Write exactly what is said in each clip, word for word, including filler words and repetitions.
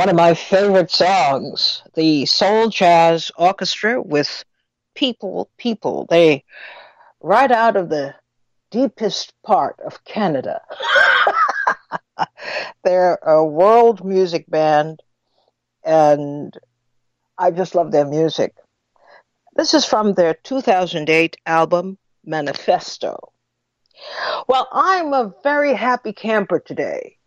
one of my favorite songs, the Soul Jazz Orchestra with People, People. They right out of the deepest part of Canada. They're a world music band, and I just love their music. This is from their two thousand eight album, Manifesto. Well, I'm a very happy camper today,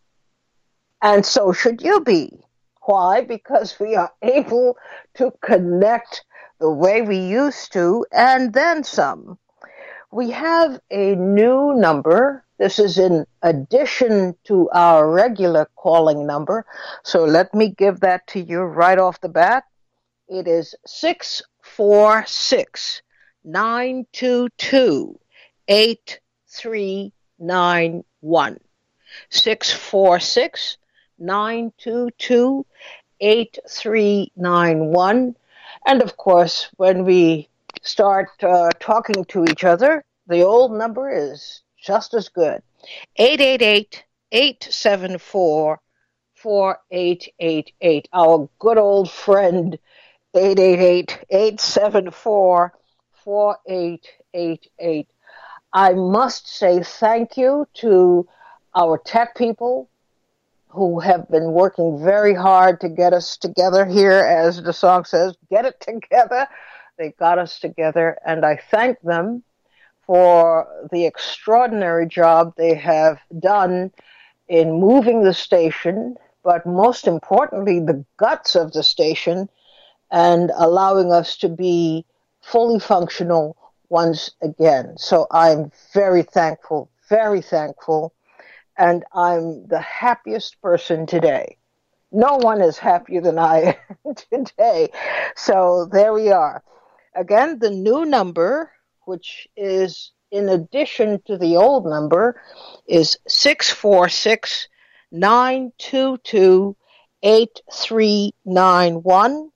and so should you be. Why? Because we are able to connect the way we used to, and then some. We have a new number. This is in addition to our regular calling number. So let me give that to you right off the bat. It is six four six, nine two two, eight three nine one. six four six, nine two two, eight three nine one. And of course, when we start uh, talking to each other, the old number is just as good. eight eight eight, eight seven four, four eight eight eight. Our good old friend, eight eight eight, eight seven four, four eight eight eight. I must say thank you to our tech people who have been working very hard to get us together here, as the song says, get it together. They got us together, and I thank them for the extraordinary job they have done in moving the station, but most importantly, the guts of the station, and allowing us to be fully functional once again. So I'm very thankful, very thankful, and I'm the happiest person today. No one is happier than I am today. So there we are. Again, the new number, which is in addition to the old number, is six four six, nine two two, eight three nine one.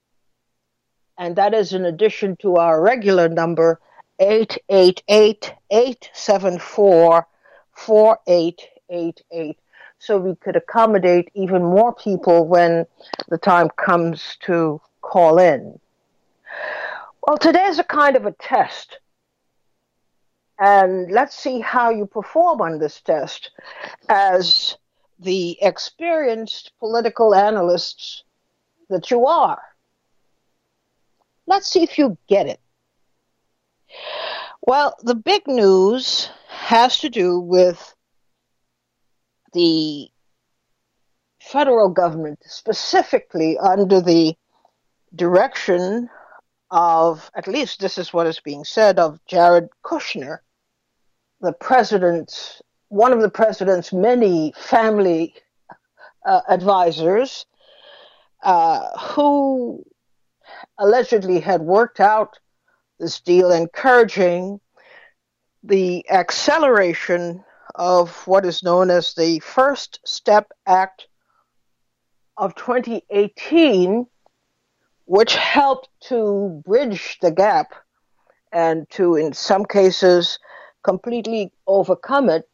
And that is in addition to our regular number, eight eight eight, eight seven four, four eight eight eight. So we could accommodate even more people when the time comes to call in. Well, today's a kind of a test. And let's see how you perform on this test as the experienced political analysts that you are. Let's see if you get it. Well, the big news has to do with the federal government, specifically under the direction of, at least this is what is being said, of Jared Kushner, the president's, one of the president's many family uh, advisors, uh, who allegedly had worked out this deal, encouraging the acceleration of what is known as the First Step Act of twenty eighteen, which helped to bridge the gap and to, in some cases, completely overcome it,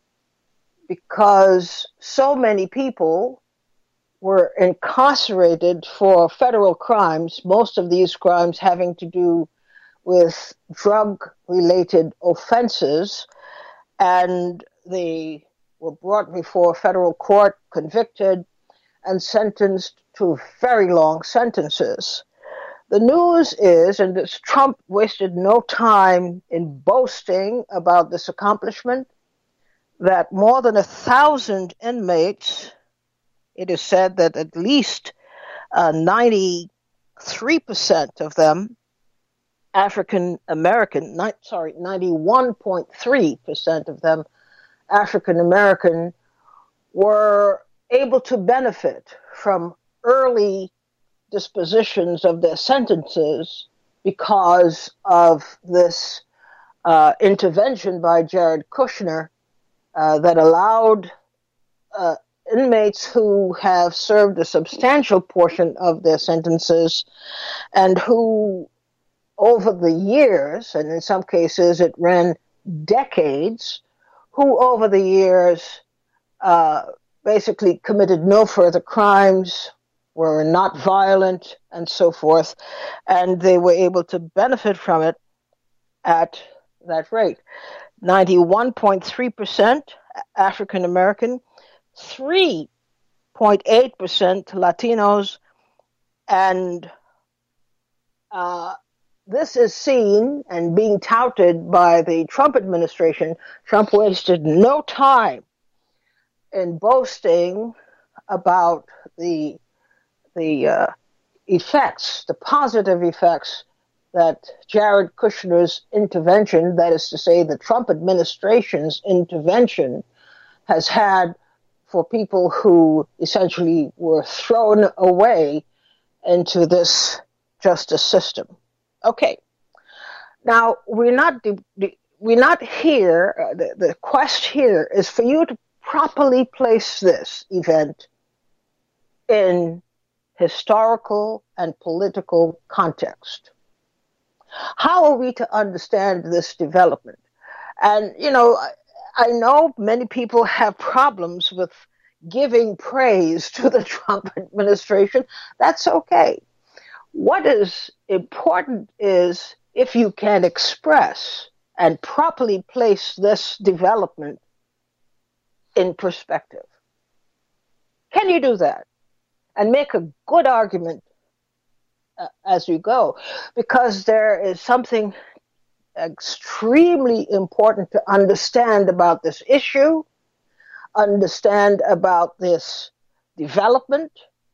because so many people were incarcerated for federal crimes, most of these crimes having to do with drug-related offenses, and they were brought before federal court, convicted, and sentenced to very long sentences. The news is, and this Trump wasted no time in boasting about this accomplishment, that more than a thousand inmates, it is said that at least uh, ninety-three percent of them, African American, ni- sorry, ninety-one point three percent of them, African American, were able to benefit from early dispositions of their sentences because of this uh, intervention by Jared Kushner uh, that allowed uh, inmates who have served a substantial portion of their sentences and who over the years, and in some cases it ran decades, who over the years uh, basically committed no further crimes, were not violent and so forth, and they were able to benefit from it at that rate. ninety-one point three percent African American, three point eight percent Latinos, and uh, this is seen and being touted by the Trump administration. Trump wasted no time in boasting about the the uh, effects, the positive effects that Jared Kushner's intervention, that is to say, the Trump administration's intervention, has had for people who essentially were thrown away into this justice system. Okay. Now, we're not we're not here. Uh, the, the quest here is for you to properly place this event in historical and political context. How are we to understand this development? And, you know, I, I know many people have problems with giving praise to the Trump administration. That's okay. What is important is if you can express and properly place this development in perspective. Can you do that? And make a good argument uh, as you go, because there is something extremely important to understand about this issue, understand about this development,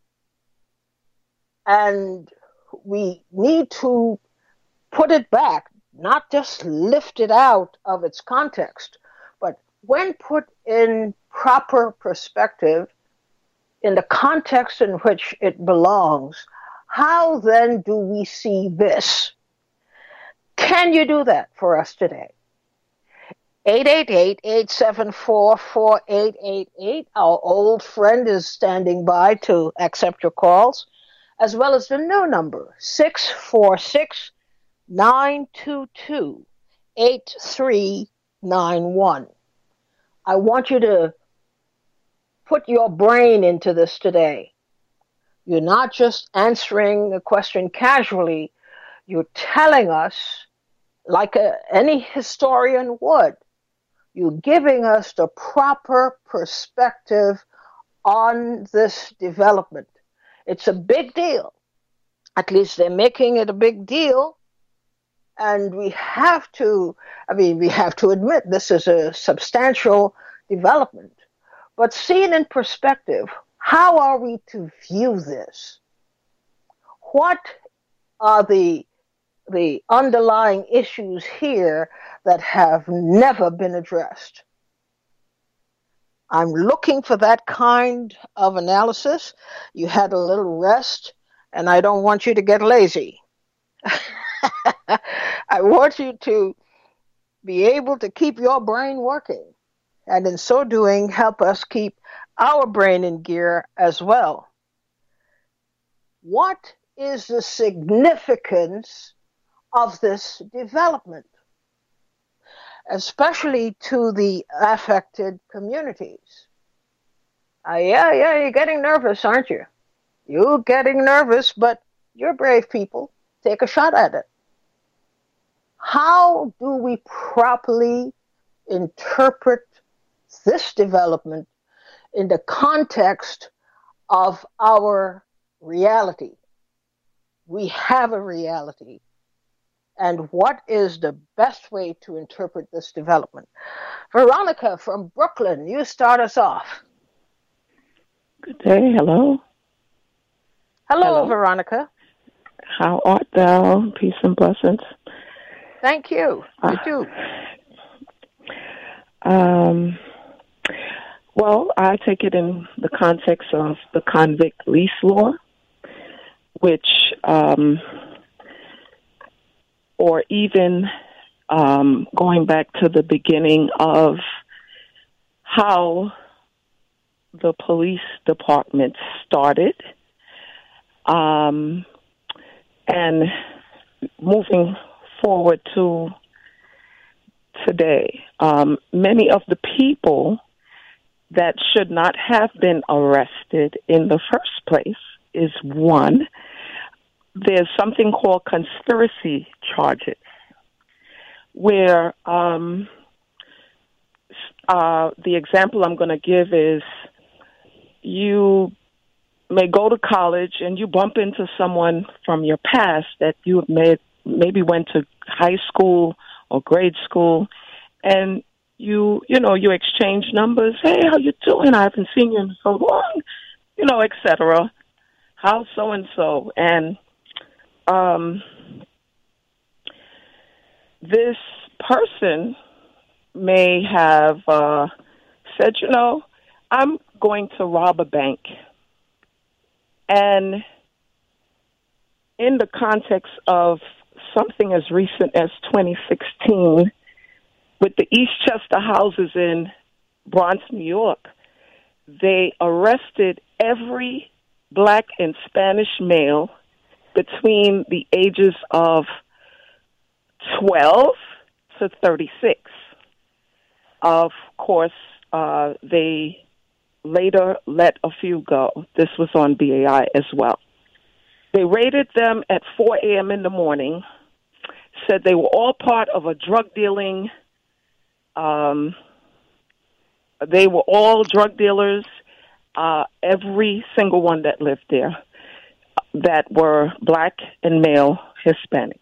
and we need to put it back, not just lift it out of its context, but when put in proper perspective, in the context in which it belongs, how then do we see this? Can you do that for us today? eight eight eight, eight seven four, four eight eight eight. Our old friend is standing by to accept your calls, as well as the new number, six four six, nine two two, eight three nine one. I want you to put your brain into this today. You're not just answering a question casually. You're telling us, like a, any historian would, you're giving us the proper perspective on this development. It's a big deal. At least they're making it a big deal. And we have to, I mean, we have to admit this is a substantial development. But seen in perspective, how are we to view this? What are the the underlying issues here that have never been addressed? I'm looking for that kind of analysis. You had a little rest, and I don't want you to get lazy. I want you to be able to keep your brain working, and in so doing, help us keep our brain in gear as well. What is the significance of this development, especially to the affected communities? Uh, yeah, yeah, you're getting nervous, aren't you? You're getting nervous, but you're brave people. Take a shot at it. How do we properly interpret this development in the context of our reality? We have a reality. And what is the best way to interpret this development? Veronica from Brooklyn, you start us off. Good day. Hello. Hello, Hello. Veronica. How art thou? Peace and blessings. Thank you. You uh, too. Um, well, I take it in the context of the convict lease law, which, um, or even um, going back to the beginning of how the police department started, um, and moving forward to today. Um, many of the people that should not have been arrested in the first place, is one. There's something called conspiracy charges, where um, uh, the example I'm going to give is you may go to college and you bump into someone from your past that you have made, maybe went to high school or grade school, and you, you know, you exchange numbers. Hey, how you doing? I haven't seen you in so long, you know, et cetera. How's so-and-so? And um, this person may have uh, said, you know, I'm going to rob a bank. And in the context of something as recent as twenty sixteen, with the Eastchester houses in Bronx, New York, they arrested every Black and Spanish male between the ages of twelve to thirty-six. Of course, uh, they later let a few go. This was on B A I as well. They raided them at four a.m. in the morning, said they were all part of a drug dealing. Um, they were all drug dealers, uh, every single one that lived there, that were Black and male Hispanic.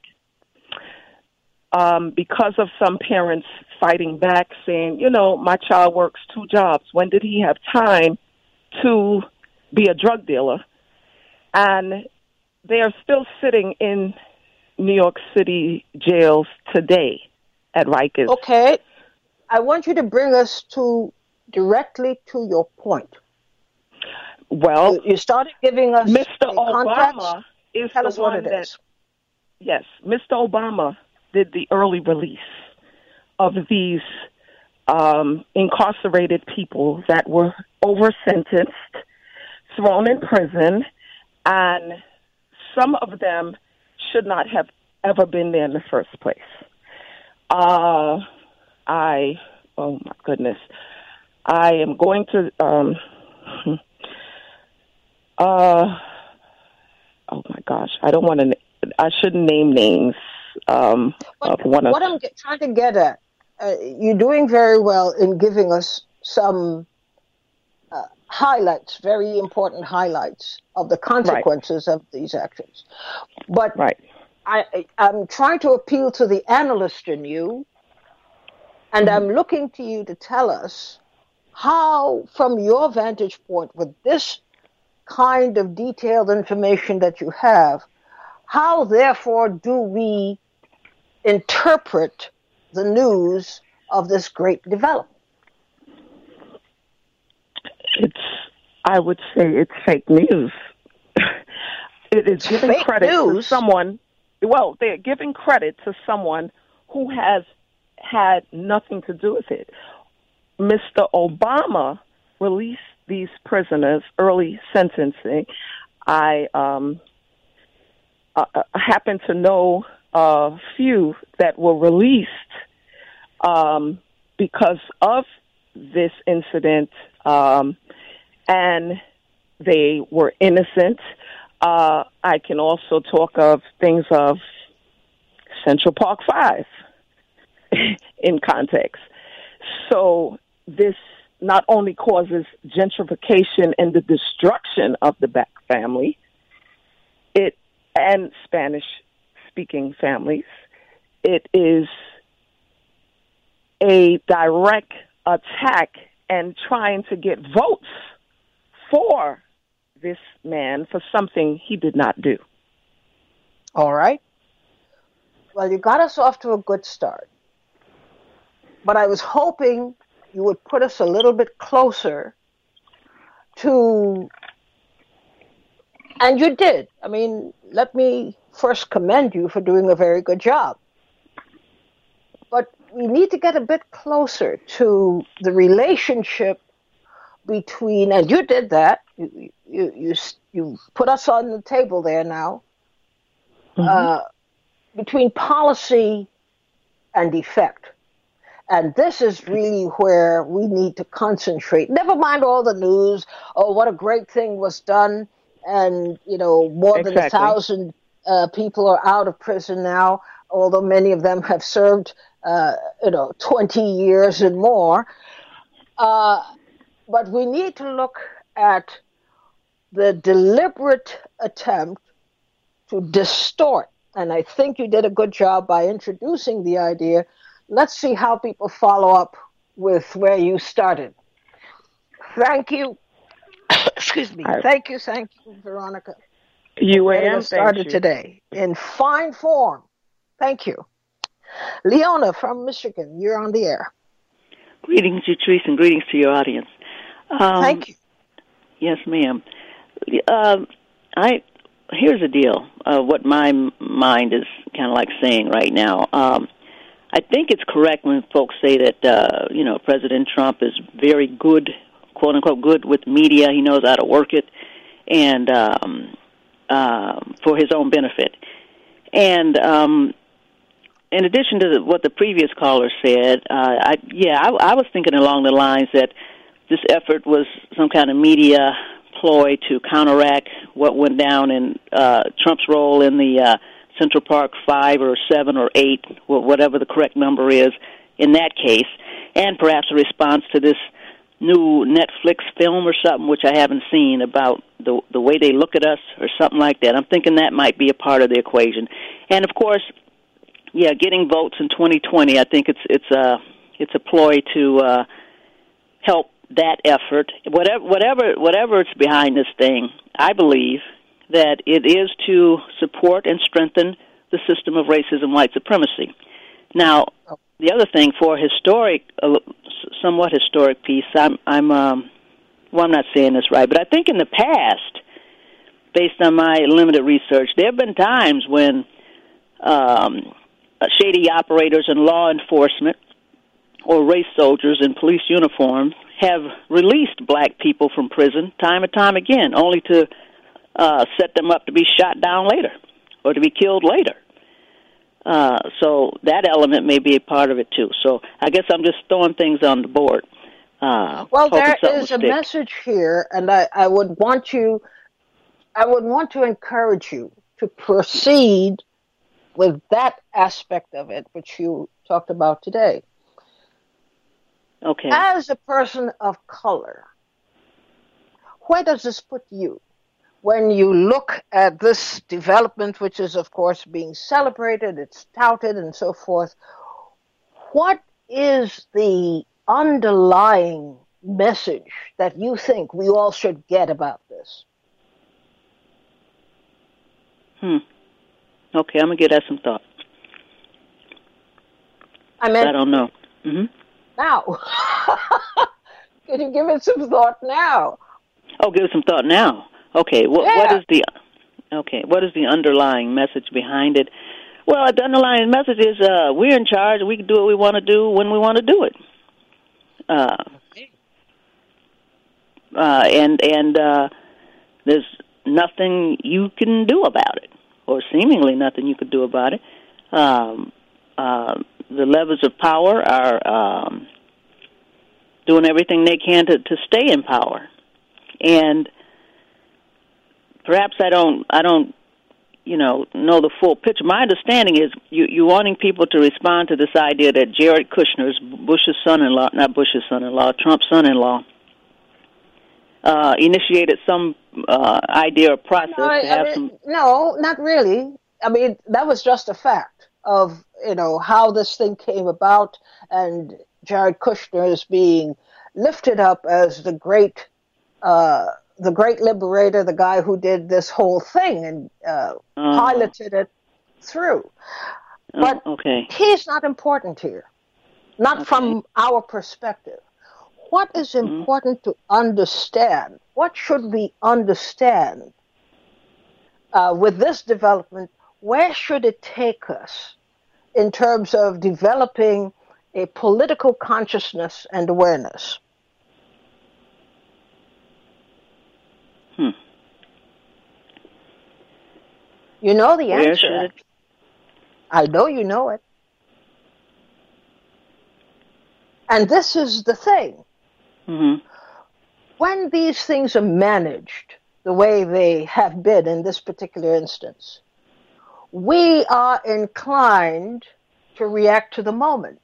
Um, because of some parents fighting back, saying, you know, my child works two jobs. When did he have time to be a drug dealer? And they are still sitting in New York City jails today at Rikers. Okay. I want you to bring us to directly to your point. Well, you, you started giving us Mister a Obama context. is Tell the us one what it that, is. yes, Mister Obama did the early release of these um, incarcerated people that were over-sentenced, thrown in prison, and some of them should not have ever been there in the first place. Uh, I, oh my goodness, I am going to, um, uh, oh my gosh, I don't want to, I shouldn't name names. Um, But of one of what I'm get, trying to get at, uh, you're doing very well in giving us some uh, highlights, very important highlights of the consequences right. of these actions. But right. I, I'm trying to appeal to the analyst in you, and mm-hmm. I'm looking to you to tell us how, from your vantage point, with this kind of detailed information that you have, how, therefore, do we interpret the news of this great development? It's, I would say it's fake news. It is giving fake credit news. to someone, well, they're giving credit to someone who has had nothing to do with it. Mister Obama released these prisoners, early sentencing. I um, uh, happen to know a few that were released um, because of this incident, um, and they were innocent. Uh, I can also talk of things of Central Park Five in context. So this not only causes gentrification and the destruction of the Black family, it and Spanish-speaking families, it is a direct attack and trying to get votes for this man for something he did not do. All right. Well, you got us off to a good start. But I was hoping you would put us a little bit closer to, and you did. I mean, let me first commend you for doing a very good job. But we need to get a bit closer to the relationship between, and you did that. You you you, you put us on the table there now. Mm-hmm. Uh, between policy and effect. And this is really where we need to concentrate. Never mind all the news, oh, what a great thing was done and you know more than a Exactly. thousand uh, people are out of prison now, although many of them have served uh, you know twenty years and more. Uh, but we need to look at the deliberate attempt to distort. And I think you did a good job by introducing the idea. Let's see how people follow up with where you started. Thank you. Excuse me. I, Thank you, thank you, Veronica, for getting U A M us thanks started you. today in fine form. Thank you. Leona from Michigan, you're on the air. Greetings, Utrice, and greetings to your audience. Um, Thank you. yes, ma'am. Um, I here's the deal. Uh, what my mind is kind of like saying right now. Um, I think it's correct when folks say that uh, you know President Trump is very good, quote unquote, good with media. He knows how to work it, and um, uh, for his own benefit. And um, in addition to the, what the previous caller said, uh, I, yeah, I, I was thinking along the lines that this effort was some kind of media ploy to counteract what went down in uh, Trump's role in the uh, Central Park Five or Seven or Eight, whatever the correct number is, in that case, and perhaps a response to this new Netflix film or something, which I haven't seen, about the the way they look at us or something like that. I'm thinking that might be a part of the equation, and of course, yeah, getting votes in twenty twenty. I think it's it's a it's a ploy to uh, help that effort. Whatever whatever whatever it's behind this thing, I believe that it is to support and strengthen the system of racism, white supremacy. Now, the other thing, for a historic, uh, somewhat historic piece, I'm, I'm, um, well, I'm not saying this right, but I think in the past, based on my limited research, there have been times when um, shady operators in law enforcement or race soldiers in police uniforms have released black people from prison time and time again, only to Uh, set them up to be shot down later or to be killed later. Uh, so that element may be a part of it, too. So I guess I'm just throwing things on the board. Uh, Well, there is a stick. message here, and I, I would want you, I would want to encourage you to proceed with that aspect of it, which you talked about today. Okay. As a person of color, where does this put you? When you look at this development, which is, of course, being celebrated, it's touted and so forth, what is the underlying message that you think we all should get about this? Hmm. Okay, I'm going to give that some thought. I mean, I don't know. Mm-hmm. Now. Can you give it some thought now? Oh, give it some thought now. Okay, what, yeah. what is the okay? What is the underlying message behind it? Well, the underlying message is uh, we're in charge. We can do what we want to do when we want to do it. Uh, okay. uh, and and uh, there's nothing you can do about it, or seemingly nothing you could do about it. Um, uh, the levers of power are um, doing everything they can to, to stay in power, and perhaps I don't, I don't, you know, know the full picture. My understanding is you, you're wanting people to respond to this idea that Jared Kushner's, Bush's son-in-law, not Bush's son-in-law, Trump's son-in-law, uh, initiated some uh, idea or process no, I, to have I mean, some. No, not really. I mean, that was just a fact of, you know, how this thing came about, and Jared Kushner is being lifted up as the great. Uh, the great liberator, the guy who did this whole thing and uh, Uh, piloted it through. But oh, okay. he's not important here, not Okay. from our perspective. What is important mm-hmm. to understand? What should we understand uh, with this development? Where should it take us in terms of developing a political consciousness and awareness? Hmm. You know the Where answer. should it? I know you know it. And this is the thing. Mm-hmm. When these things are managed the way they have been in this particular instance, we are inclined to react to the moment.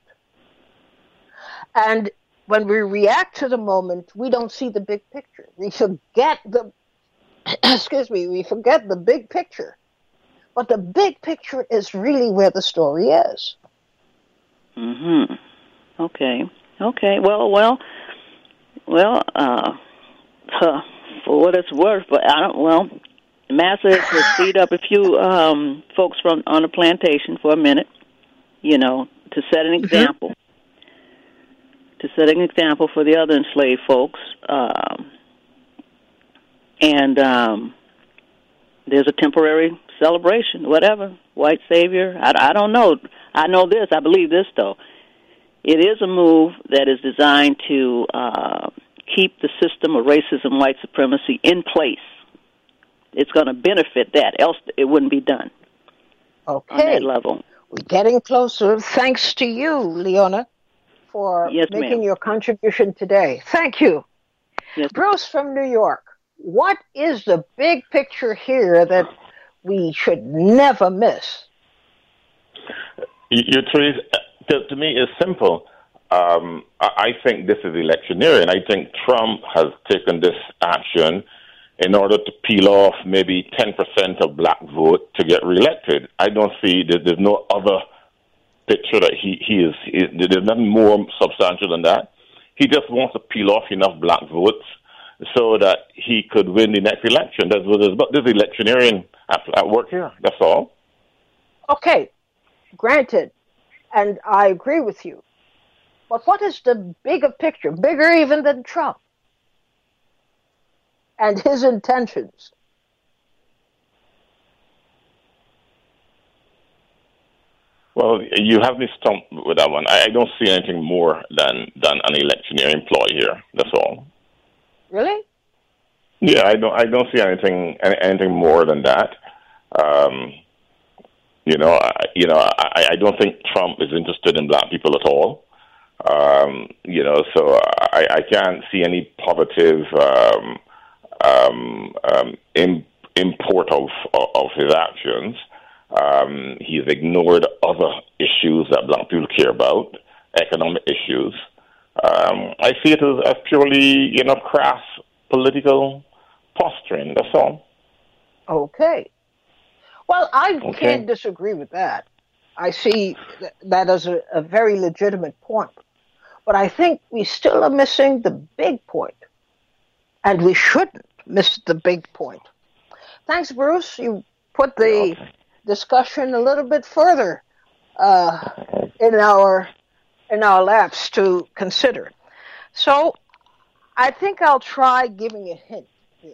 And when we react to the moment, we don't see the big picture. We forget the, excuse me, we forget the big picture. But the big picture is really where the story is. Mm-hmm. Okay. Okay. Well, well, well, uh, huh, for what it's worth, but I don't, well, Massa has freed up a few um, folks from on the plantation for a minute, you know, to set an example. Mm-hmm. To set an example for the other enslaved folks. Um, and um, there's a temporary celebration, whatever, white savior. I, I don't know. I know this. I believe this, though. It is a move that is designed to uh, keep the system of racism, white supremacy in place. It's going to benefit that, else it wouldn't be done. Okay. On that level. We're getting closer. Thanks to you, Leona, for yes, making ma'am. your contribution today. Thank you. Yes. Bruce from New York, what is the big picture here that we should never miss? You, you Therese, to, to me, it's simple. Um, I, I think this is electioneering. I think Trump has taken this action in order to peel off maybe ten percent of black vote to get reelected. I don't see that there's no other picture that he, he is, he, there's nothing more substantial than that. He just wants to peel off enough black votes so that he could win the next election. That's what there's, there's electioneering at, at work here. That's all. Okay, granted, and I agree with you. But what is the bigger picture, bigger even than Trump and his intentions? Well, you have me stumped with that one. I, I don't see anything more than, than an electioneering ploy here. That's all. Really? Yeah, I don't. I don't see anything anything more than that. Um, you know, I, you know, I, I don't think Trump is interested in black people at all. Um, you know, so I, I can't see any positive um, um, um, in, import of of his actions. Um, he's ignored other issues that black people care about, economic issues. Um, I see it as, as purely, you know, crass political posturing. That's all. Okay. Well, I okay. can't disagree with that. I see th- that as a, a very legitimate point. But I think we still are missing the big point. And we shouldn't miss the big point. Thanks, Bruce. You put the okay. discussion a little bit further uh, in our in our laps to consider. So I think I'll try giving a hint here.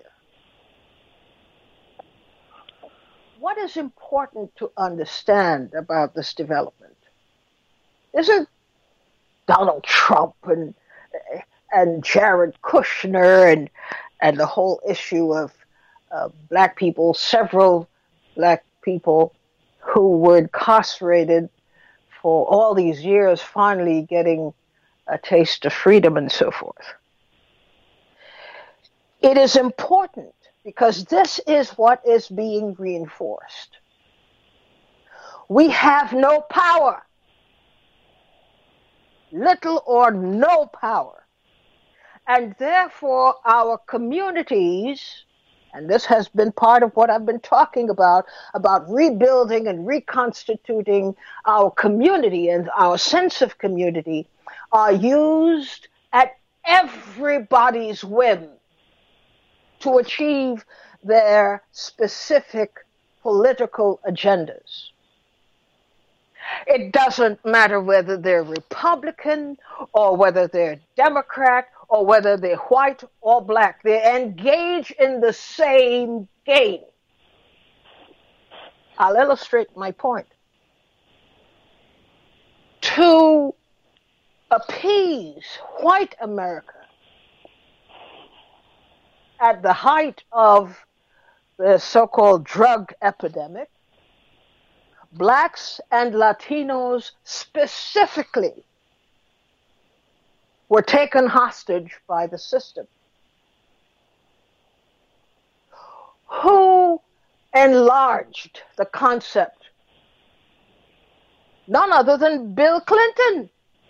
What is important to understand about this development isn't Donald Trump and and Jared Kushner and and the whole issue of uh, black people, several black people who were incarcerated for all these years, finally getting a taste of freedom and so forth. It is important because this is what is being reinforced. We have no power, little or no power, and therefore our communities, and this has been part of what I've been talking about, about rebuilding and reconstituting our community and our sense of community, are used at everybody's whim to achieve their specific political agendas. It doesn't matter whether they're Republican or whether they're Democrat or whether they're white or black. They engage in the same game. I'll illustrate my point. To appease white America at the height of the so-called drug epidemic, blacks and Latinos specifically were taken hostage by the system. who enlarged the concept? None other than Bill Clinton,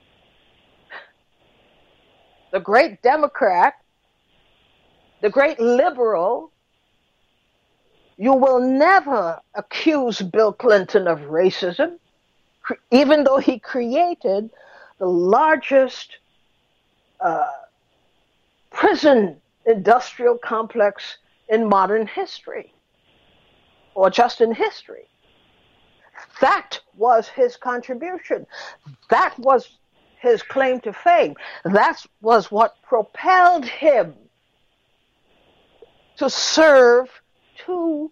the great Democrat, the great liberal. You will never accuse Bill Clinton of racism, even though he created the largest uh, prison industrial complex in modern history, or just in history. That was his contribution. That was his claim to fame. That was what propelled him to serve two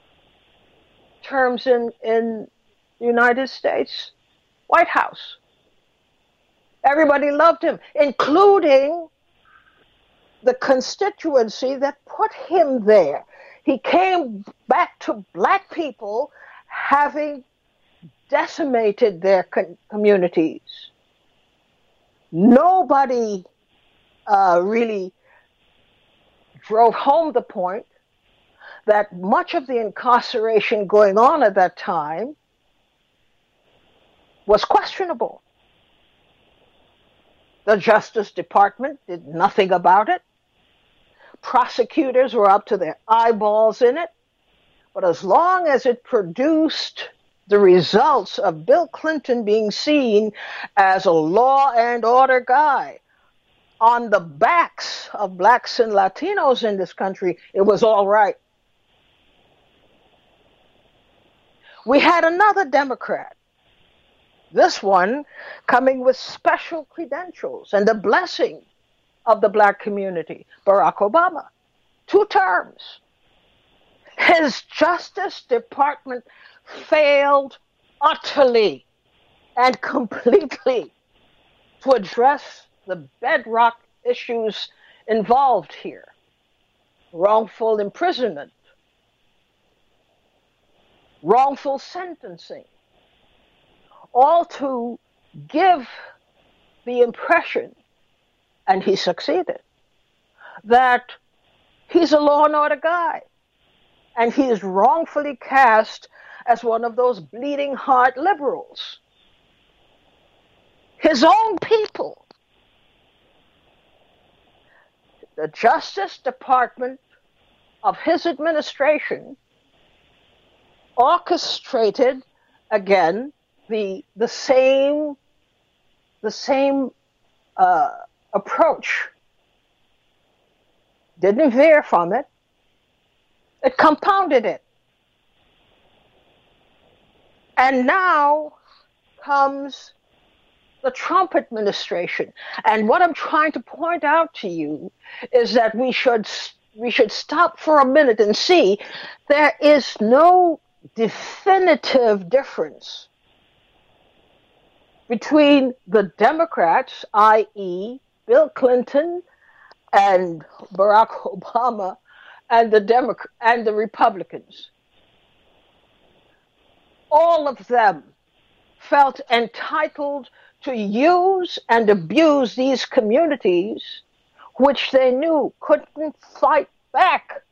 terms in, in the United States White House. Everybody loved him, including the constituency that put him there. He came back to black people having decimated their con- communities. Nobody uh, really drove home the point that much of the incarceration going on at that time was questionable. The Justice Department did nothing about it. Prosecutors were up to their eyeballs in it. But as long as it produced the results of Bill Clinton being seen as a law and order guy on the backs of blacks and Latinos in this country, it was all right. We had another Democrat, this one coming with special credentials and the blessing of the black community, Barack Obama. Two terms. His Justice Department failed utterly and completely to address the bedrock issues involved here. Wrongful imprisonment, wrongful sentencing, all to give the impression, and he succeeded, that he's a law and order guy. And he is wrongfully cast as one of those bleeding heart liberals. His own people. The Justice Department of his administration orchestrated, again, the the same the same uh, approach. Didn't veer from it. It compounded it. And now comes the Trump administration. And what I'm trying to point out to you is that we should we should stop for a minute and see there is no definitive difference between the Democrats, that is. Bill Clinton and Barack Obama, and the Demo- and the Republicans. All of them felt entitled to use and abuse these communities, which they knew couldn't fight back.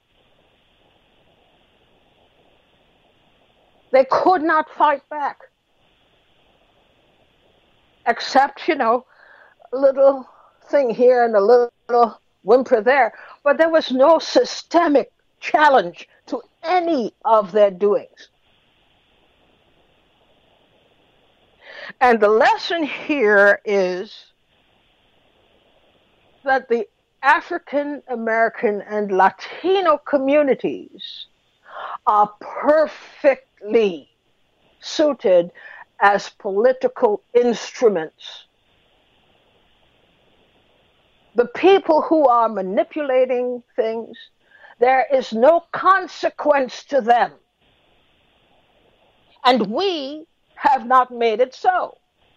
They could not fight back. Except, you know, a little thing here and a little whimper there. But there was no systemic challenge to any of their doings. And the lesson here is that the African American and Latino communities are perfectly suited as political instruments. The people who are manipulating things, there is no consequence to them. And we have not made it so.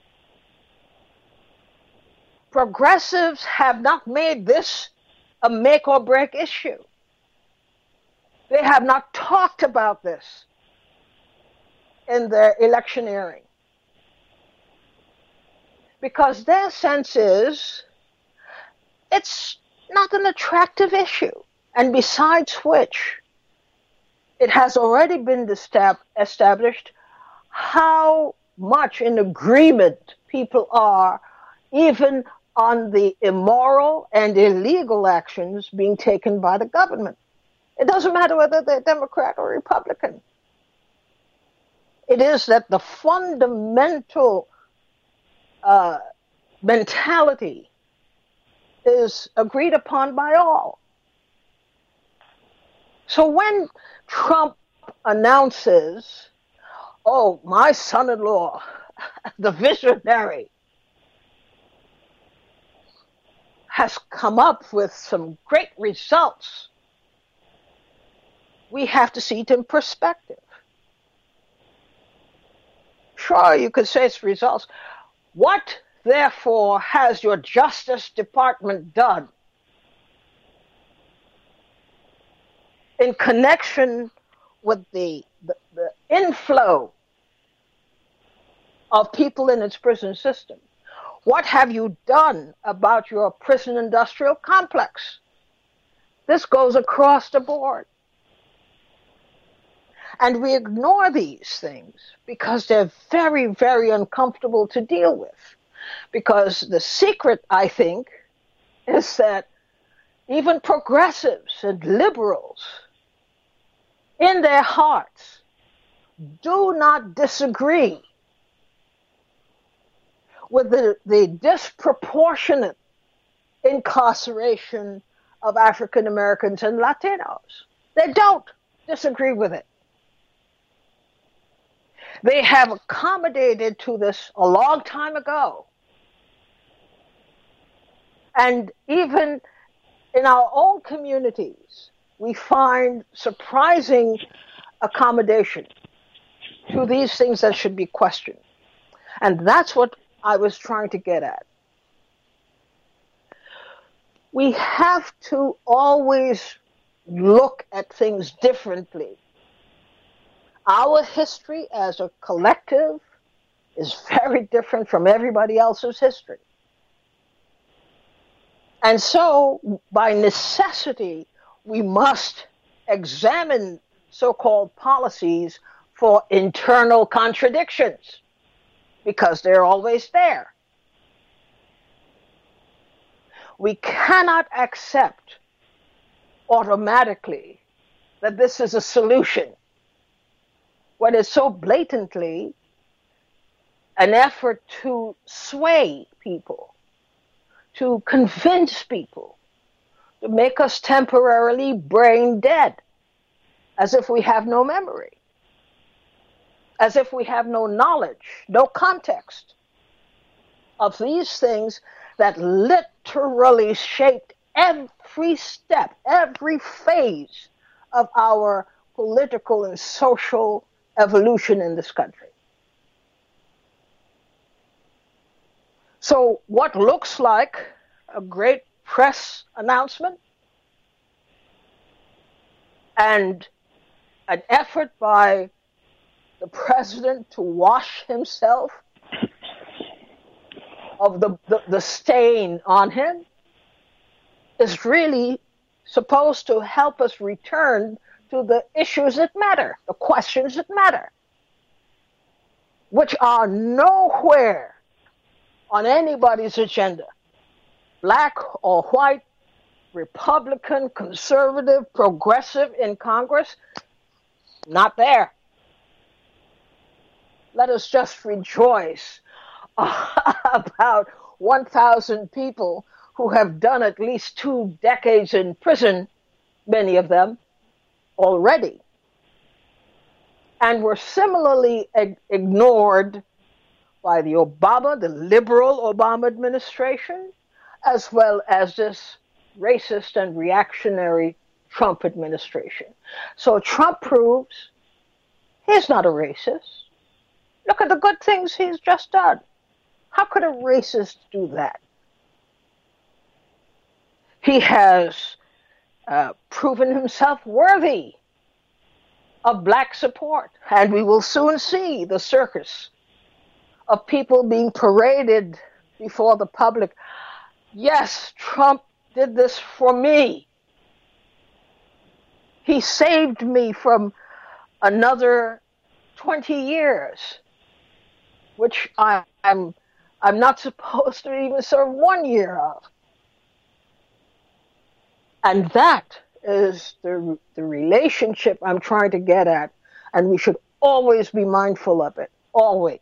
Progressives have not made this a make or break issue. They have not talked about this in their electioneering. Because their sense is it's not an attractive issue. And besides which, it has already been estab- established how much in agreement people are, even on the immoral and illegal actions being taken by the government. It doesn't matter whether they're Democrat or Republican. It is that the fundamental uh, mentality is agreed upon by all. So when Trump announces, oh, my son-in-law, the visionary, has come up with some great results, we have to see it in perspective. Sure, you could say it's results. What, therefore, has your Justice Department done in connection with the, the, the inflow of people in its prison system? What have you done about your prison industrial complex? This goes across the board. And we ignore these things because they're very, very uncomfortable to deal with. Because the secret, I think, is that even progressives and liberals, in their hearts, do not disagree with the, the disproportionate incarceration of African Americans and Latinos. They don't disagree with it. They have accommodated to this a long time ago. And even in our own communities, we find surprising accommodation to these things that should be questioned. And that's what I was trying to get at. We have to always look at things differently. Our history as a collective is very different from everybody else's history. And so, by necessity, we must examine so-called policies for internal contradictions, because they're always there. We cannot accept automatically that this is a solution when it's so blatantly an effort to sway people, to convince people, to make us temporarily brain dead, as if we have no memory, as if we have no knowledge, no context of these things that literally shaped every step, every phase of our political and social evolution in this country. So what looks like a great press announcement and an effort by the president to wash himself of the, the, the stain on him is really supposed to help us return to the issues that matter, the questions that matter, which are nowhere on anybody's agenda, black or white, Republican, conservative, progressive in Congress, not there. Let us just rejoice about one thousand people who have done at least two decades in prison, many of them, already, and were similarly ig- ignored by the Obama, the liberal Obama administration, as well as this racist and reactionary Trump administration. So Trump proves he's not a racist. Look at the good things he's just done. How could a racist do that? He has uh, proven himself worthy of black support, and we will soon see the circus of people being paraded before the public. Yes, Trump did this for me. He saved me from another twenty years, which I, I'm I'm not supposed to even serve one year of. And that is the the relationship I'm trying to get at, and we should always be mindful of it, always.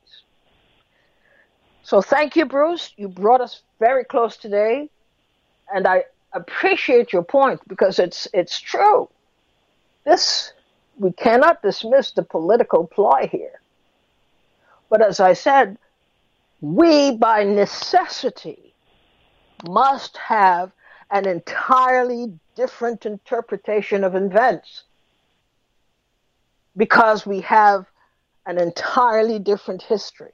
So thank you, Bruce. You brought us very close today, and I appreciate your point because it's it's true. This we cannot dismiss the political ploy here. But as I said, we by necessity must have an entirely different interpretation of events because we have an entirely different history.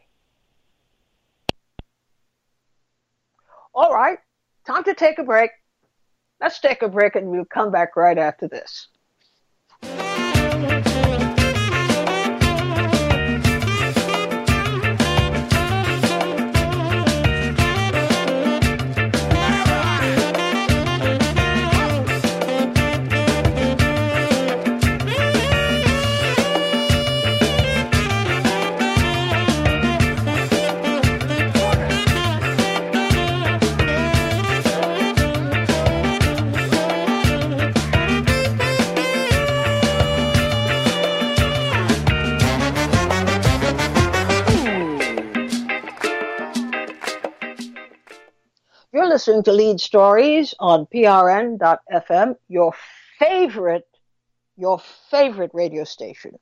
All right, time to take a break. Let's take a break and we'll come back right after this. You're listening to Lead Stories on P R N dot F M, your favorite, your favorite radio station.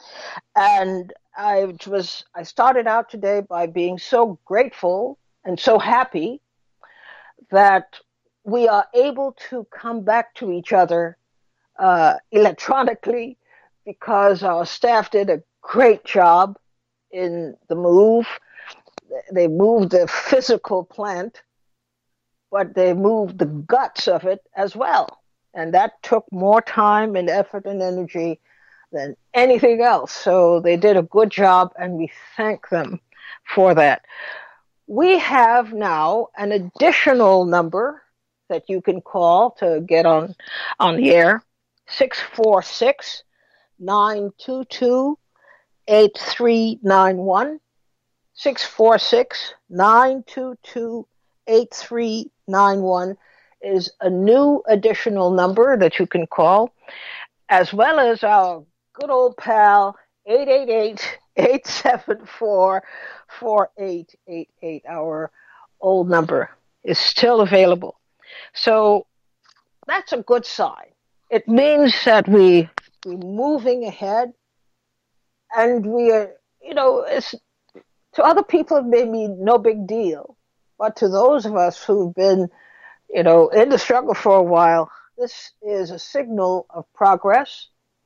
And I was, I started out today by being so grateful and so happy that we are able to come back to each other uh, electronically because our staff did a great job in the move. They moved the physical plant, but they moved the guts of it as well. And that took more time and effort and energy than anything else. So they did a good job, and we thank them for that. We have now an additional number that you can call to get on, on the air, six four six, nine two two, eight three nine one, six four six, nine two two, eight three nine one is a new additional number that you can call, as well as our good old pal, eight eight eight, eight seven four, four eight eight eight. Our old number is still available. So that's a good sign. It means that we, we're moving ahead, and we are, you know, it's, to other people it may be no big deal. But to those of us who've been, you know, in the struggle for a while, this is a signal of progress.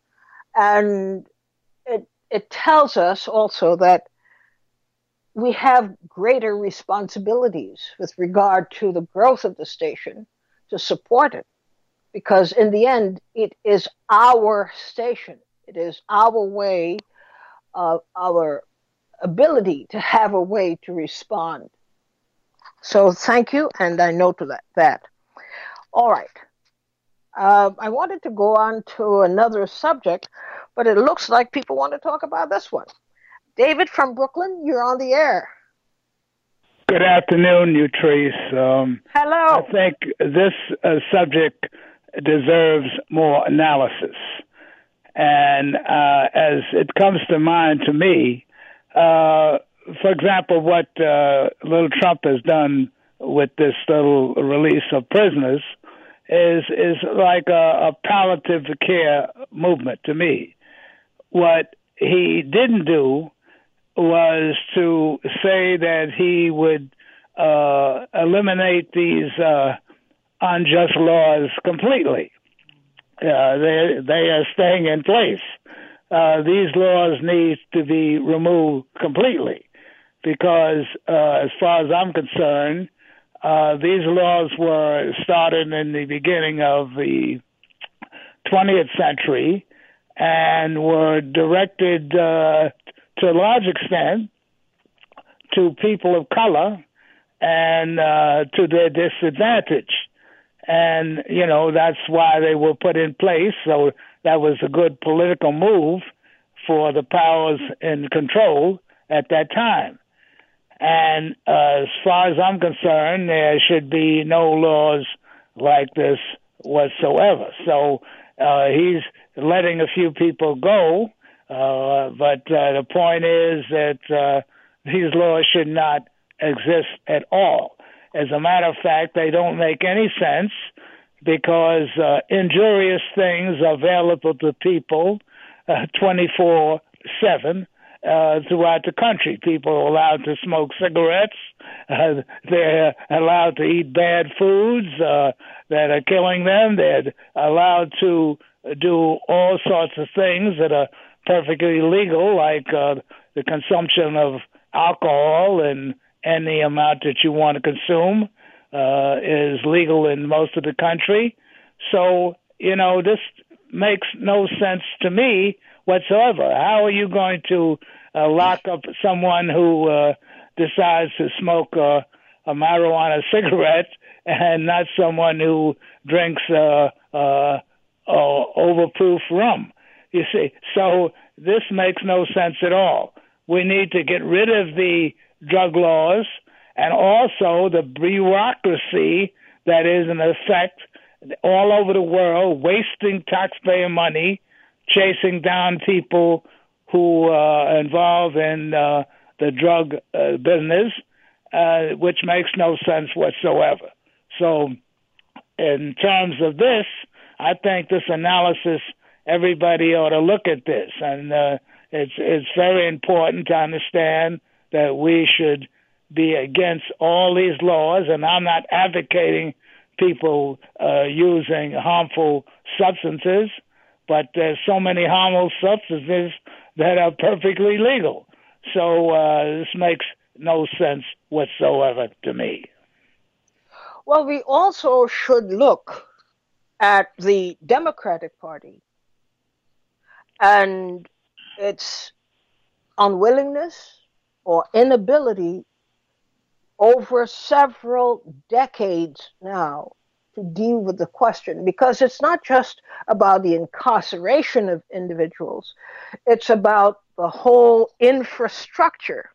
And it it tells us also that we have greater responsibilities with regard to the growth of the station to support it. Because in the end, it is our station. It is our way, uh, our ability to have a way to respond. So thank you, and I note that. that. All right. Uh, I wanted to go on to another subject, but it looks like people want to talk about this one. David from Brooklyn, you're on the air. Good afternoon, Utrice. Um, Hello. I think this uh, subject deserves more analysis. And uh, as it comes to mind to me, uh, for example, what uh, little Trump has done with this little release of prisoners is is like a, a palliative care movement to me. What he didn't do was to say that he would uh, eliminate these uh, unjust laws completely. Uh, they they are staying in place. Uh, these laws need to be removed completely. Because uh, as far as I'm concerned, uh, these laws were started in the beginning of the twentieth century and were directed uh, to a large extent to people of color and uh, to their disadvantage. And, you know, that's why they were put in place. So that was a good political move for the powers in control at that time. And uh, as far as I'm concerned, there should be no laws like this whatsoever. So uh, he's letting a few people go, uh, but uh, the point is that uh, these laws should not exist at all. As a matter of fact, they don't make any sense because uh, injurious things are available to people uh, twenty-four seven. Uh, throughout the country. People are allowed to smoke cigarettes. Uh, they're allowed to eat bad foods uh, that are killing them. They're allowed to do all sorts of things that are perfectly legal, like uh, the consumption of alcohol and any amount that you want to consume uh, is legal in most of the country. So, you know, this makes no sense to me whatsoever. How are you going to uh, lock up someone who uh, decides to smoke uh, a marijuana cigarette and not someone who drinks uh, uh, uh, overproof rum? You see, so this makes no sense at all. We need to get rid of the drug laws and also the bureaucracy that is in effect all over the world, wasting taxpayer money, chasing down people who are involved in uh, the drug uh, business, uh, which makes no sense whatsoever. So in terms of this, I think this analysis, everybody ought to look at this. And uh, it's, it's very important to understand that we should be against all these laws, and I'm not advocating people uh, using harmful substances, but there's so many harmful substances that are perfectly legal. So uh, this makes no sense whatsoever to me. Well, we also should look at the Democratic Party and its unwillingness or inability over several decades now to deal with the question, because it's not just about the incarceration of individuals, it's about the whole infrastructure.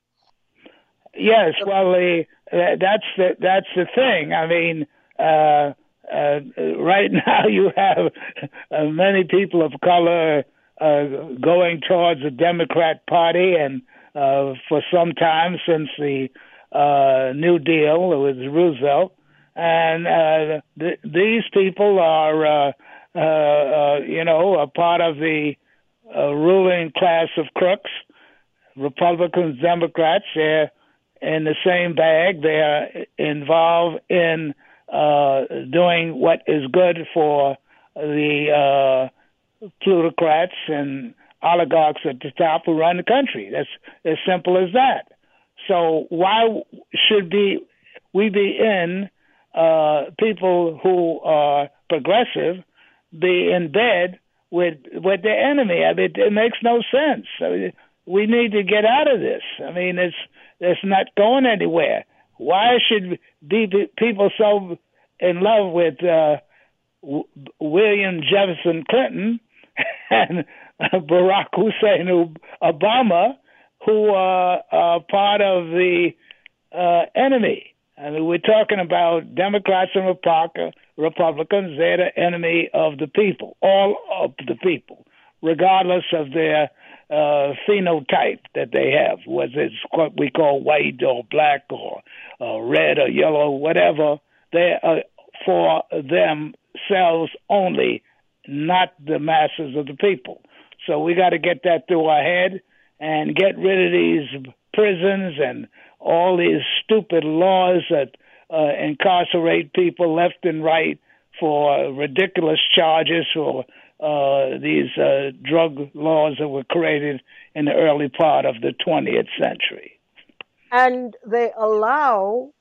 Yes, well, the, uh, that's the that's the thing. I mean, uh, uh, right now you have uh, many people of color uh, going towards the Democrat Party, and uh, for some time since the uh, New Deal with Roosevelt. And uh, th- these people are, uh, uh, uh, you know, a part of the uh, ruling class of crooks, Republicans, Democrats. They're in the same bag. They're involved in uh, doing what is good for the uh, plutocrats and oligarchs at the top who run the country. That's as simple as that. So why should be we be in uh, people who are progressive be in bed with with their enemy? I mean, it makes no sense. I mean, we need to get out of this. I mean, it's it's not going anywhere. Why should be people so in love with uh, w- William Jefferson Clinton and Barack Hussein Obama, who are, are part of the uh, enemy? I mean, we're talking about Democrats and Republicans. They're the enemy of the people, all of the people, regardless of their uh, phenotype that they have, whether it's what we call white or black or uh, red or yellow, whatever. They are for themselves only, not the masses of the people. So we got to get that through our head and get rid of these prisons and all these stupid laws that uh, incarcerate people left and right for ridiculous charges for uh, these uh, drug laws that were created in the early part of the twentieth century. And they allow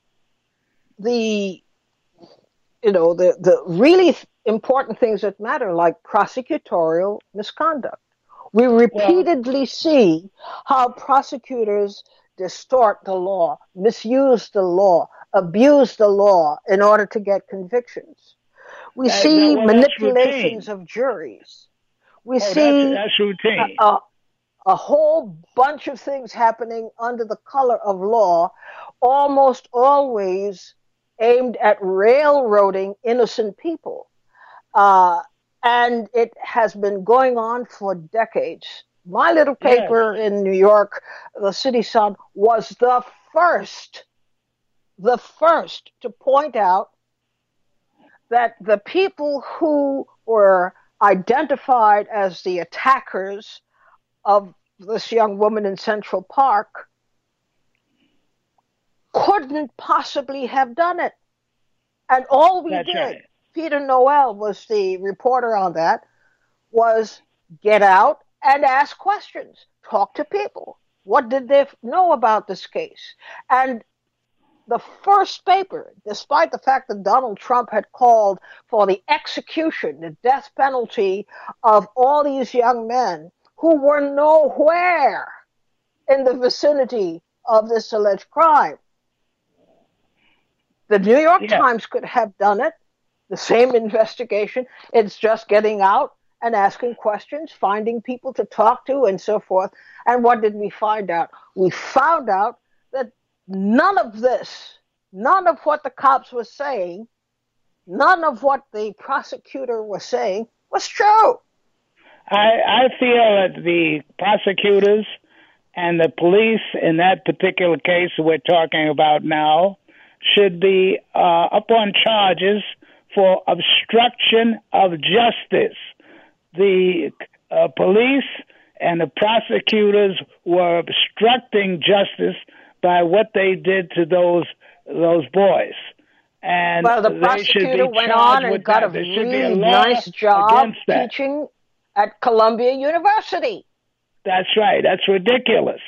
the, you know, the, the really important things that matter, like prosecutorial misconduct. We repeatedly well, see how prosecutors distort the law, misuse the law, abuse the law in order to get convictions. We that, see well, manipulations of juries. We oh, see that's, that's routine. Uh, uh, a whole bunch of things happening under the color of law, almost always aimed at railroading innocent people. Uh, and it has been going on for decades. My little paper yes. in New York, the City Sun, was the first, the first to point out that the people who were identified as the attackers of this young woman in Central Park couldn't possibly have done it. And all we That's did, right. Peter Noel was the reporter on that, was get out and ask questions, talk to people. What did they know about this case? And the first paper, despite the fact that Donald Trump had called for the execution, the death penalty of all these young men who were nowhere in the vicinity of this alleged crime, the New York yeah. Times could have done it, the same investigation. It's just getting out and asking questions, finding people to talk to, and so forth. And what did we find out? We found out that none of this, none of what the cops were saying, none of what the prosecutor was saying was true. I, I feel that the prosecutors and the police in that particular case we're talking about now should be uh, up on charges for obstruction of justice. The uh, police and the prosecutors were obstructing justice by what they did to those those boys. And well, the prosecutor went on and got that. a really a nice job teaching at Columbia University. That's right. That's ridiculous.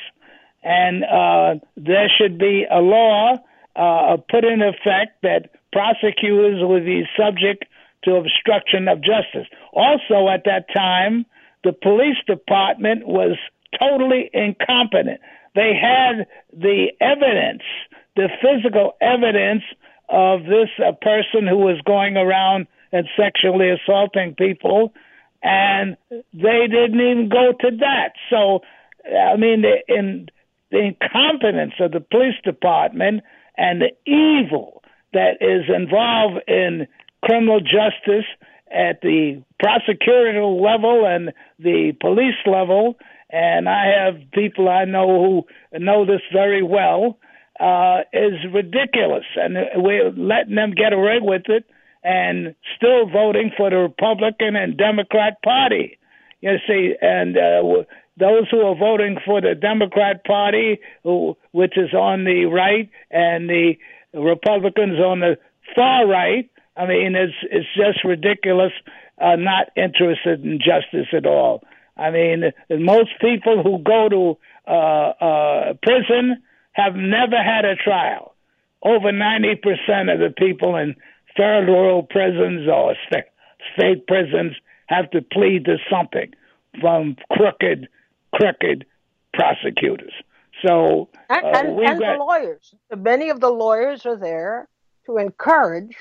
And uh, there should be a law uh, put in effect that prosecutors would be subject to obstruction of justice. Also, at that time, the police department was totally incompetent. They had the evidence, the physical evidence of this uh, person who was going around and sexually assaulting people, and they didn't even go to that. So, I mean, the, in, the incompetence of the police department and the evil that is involved in criminal justice at the prosecutorial level and the police level, and I have people I know who know this very well, uh, is ridiculous. And we're letting them get away with it and still voting for the Republican and Democrat Party. You see, and uh, those who are voting for the Democrat Party, who, which is on the right, and the Republicans on the far right, I mean, it's it's just ridiculous, uh, not interested in justice at all. I mean, most people who go to uh, uh, prison have never had a trial. Over ninety percent of the people in federal prisons or st- state prisons have to plead to something from crooked, crooked prosecutors. So, uh, and, and, and got, the lawyers, many of the lawyers are there to encourage,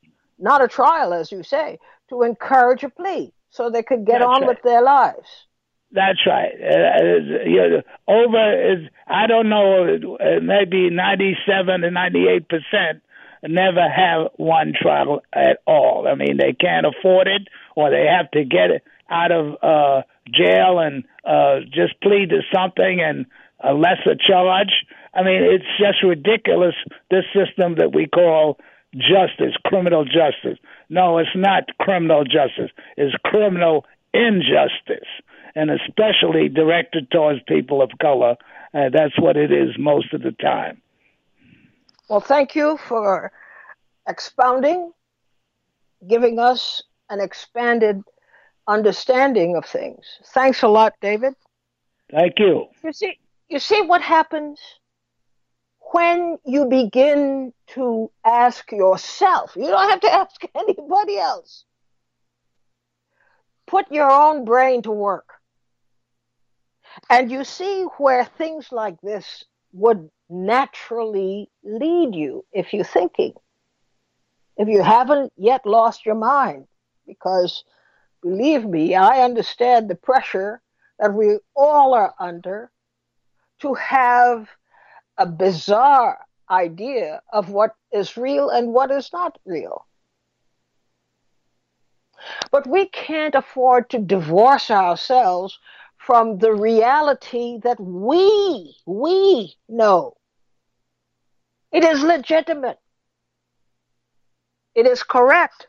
not a trial, as you say, to encourage a plea so they could get on right. with their lives. That's right. Uh, you know, over, is, I don't know, uh, maybe ninety-seven to ninety-eight percent never have one trial at all. I mean, they can't afford it, or they have to get it out of uh, jail and uh, just plead to something and a lesser charge. I mean, it's just ridiculous, this system that we call justice, criminal justice. No, it's not criminal justice. It's criminal injustice, and especially directed towards people of color. Uh, that's what it is most of the time. Well, thank you for expounding, giving us an expanded understanding of things. Thanks a lot, David. Thank you. You see, you see what happens when you begin to ask yourself. You don't have to ask anybody else. Put your own brain to work. And you see where things like this would naturally lead you if you're thinking. If you haven't yet lost your mind, because believe me, I understand the pressure that we all are under to have a bizarre idea of what is real and what is not real. But we can't afford to divorce ourselves from the reality that we, we know. It is legitimate. It is correct.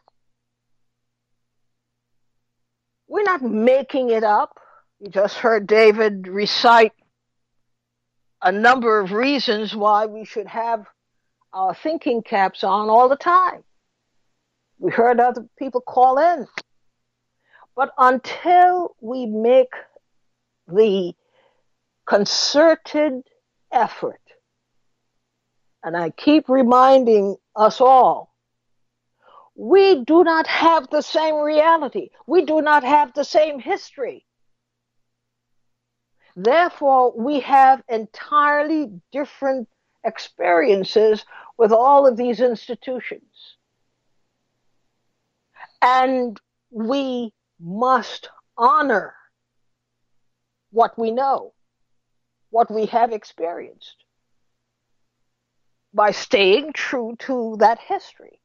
We're not making it up. You just heard David recite a number of reasons why we should have our thinking caps on all the time. We heard other people call in. But until we make the concerted effort, and I keep reminding us all, we do not have the same reality. We do not have the same history. Therefore, we have entirely different experiences with all of these institutions. And we must honor what we know, what we have experienced, by staying true to that history.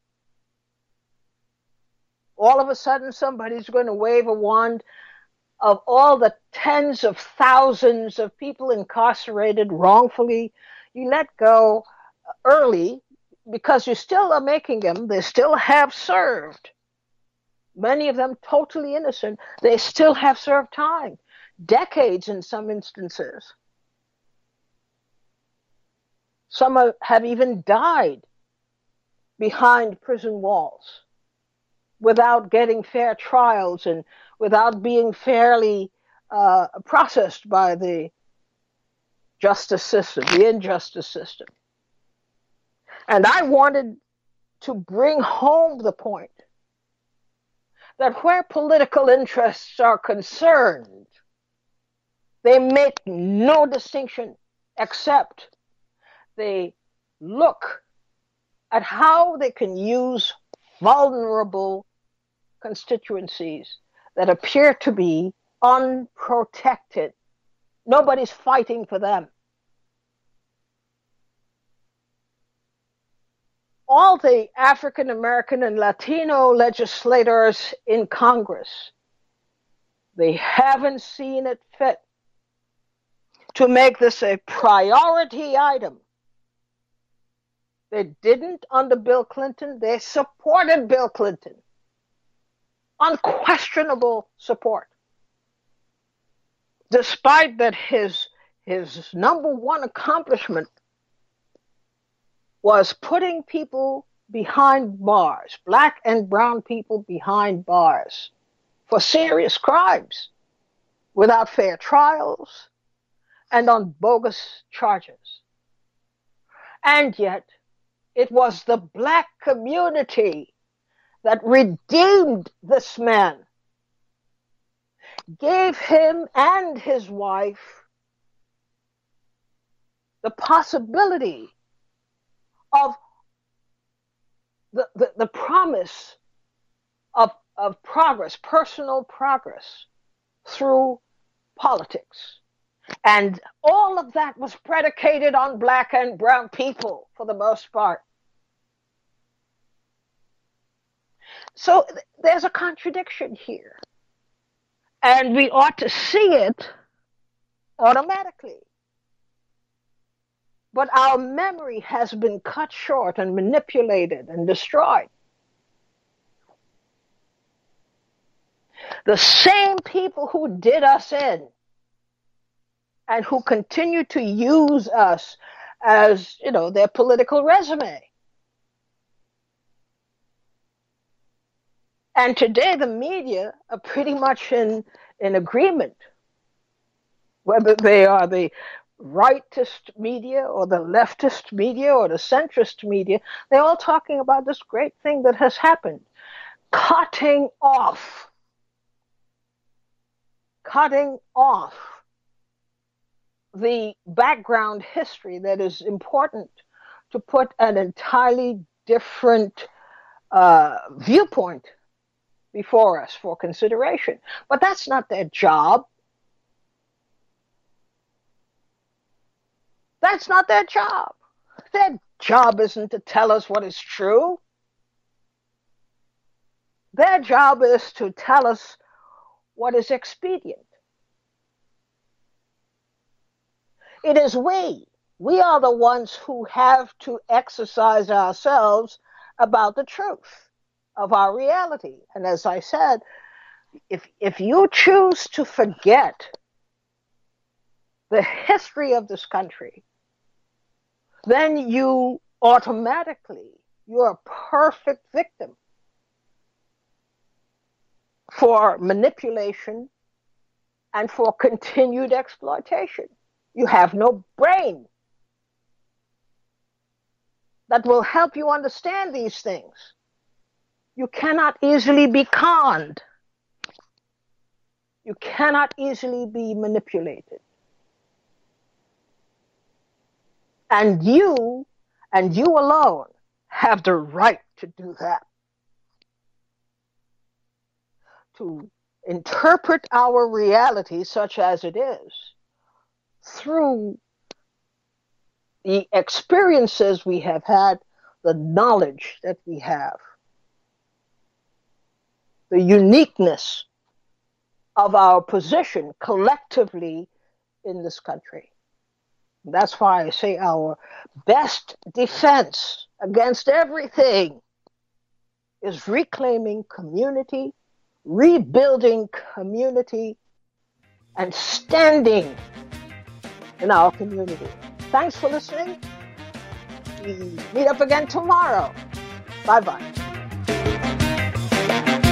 All of a sudden, somebody's going to wave a wand of all the tens of thousands of people incarcerated wrongfully. You let go early because you still are making them. They still have served. Many of them totally innocent. They still have served time. Decades in some instances. Some are, have even died behind prison walls without getting fair trials and without being fairly uh, processed by the justice system, the injustice system. And I wanted to bring home the point that where political interests are concerned, they make no distinction except they look at how they can use vulnerable constituencies that appear to be unprotected. Nobody's fighting for them. All the African American and Latino legislators in Congress, they haven't seen it fit to make this a priority item. They didn't under Bill Clinton. They supported Bill Clinton. Unquestionable support. Despite that his, his number one accomplishment was putting people behind bars, black and brown people behind bars for serious crimes without fair trials and on bogus charges. And yet, it was the black community that redeemed this man, gave him and his wife the possibility of the, the, the promise of, of progress, personal progress through politics. And all of that was predicated on black and brown people for the most part. So th- there's a contradiction here. And we ought to see it automatically. But our memory has been cut short and manipulated and destroyed. The same people who did us in and who continue to use us as, you know, their political resume. And today the media are pretty much in, in agreement, whether they are the rightist media or the leftist media or the centrist media, they're all talking about this great thing that has happened. Cutting off. Cutting off the background history that is important to put an entirely different uh, viewpoint before us for consideration. But that's not their job. That's not their job. Their job isn't to tell us what is true. Their job is to tell us what is expedient. It is we. We are the ones who have to exercise ourselves about the truth of our reality. And as I said, if, if you choose to forget the history of this country, then you automatically, you're a perfect victim for manipulation and for continued exploitation. You have no brain that will help you understand these things. You cannot easily be conned. You cannot easily be manipulated. And you, and you alone, have the right to do that. To interpret our reality such as it is through the experiences we have had, the knowledge that we have, the uniqueness of our position collectively in this country. That's why I say our best defense against everything is reclaiming community, rebuilding community, and standing in our community. Thanks for listening. We meet up again tomorrow. Bye-bye.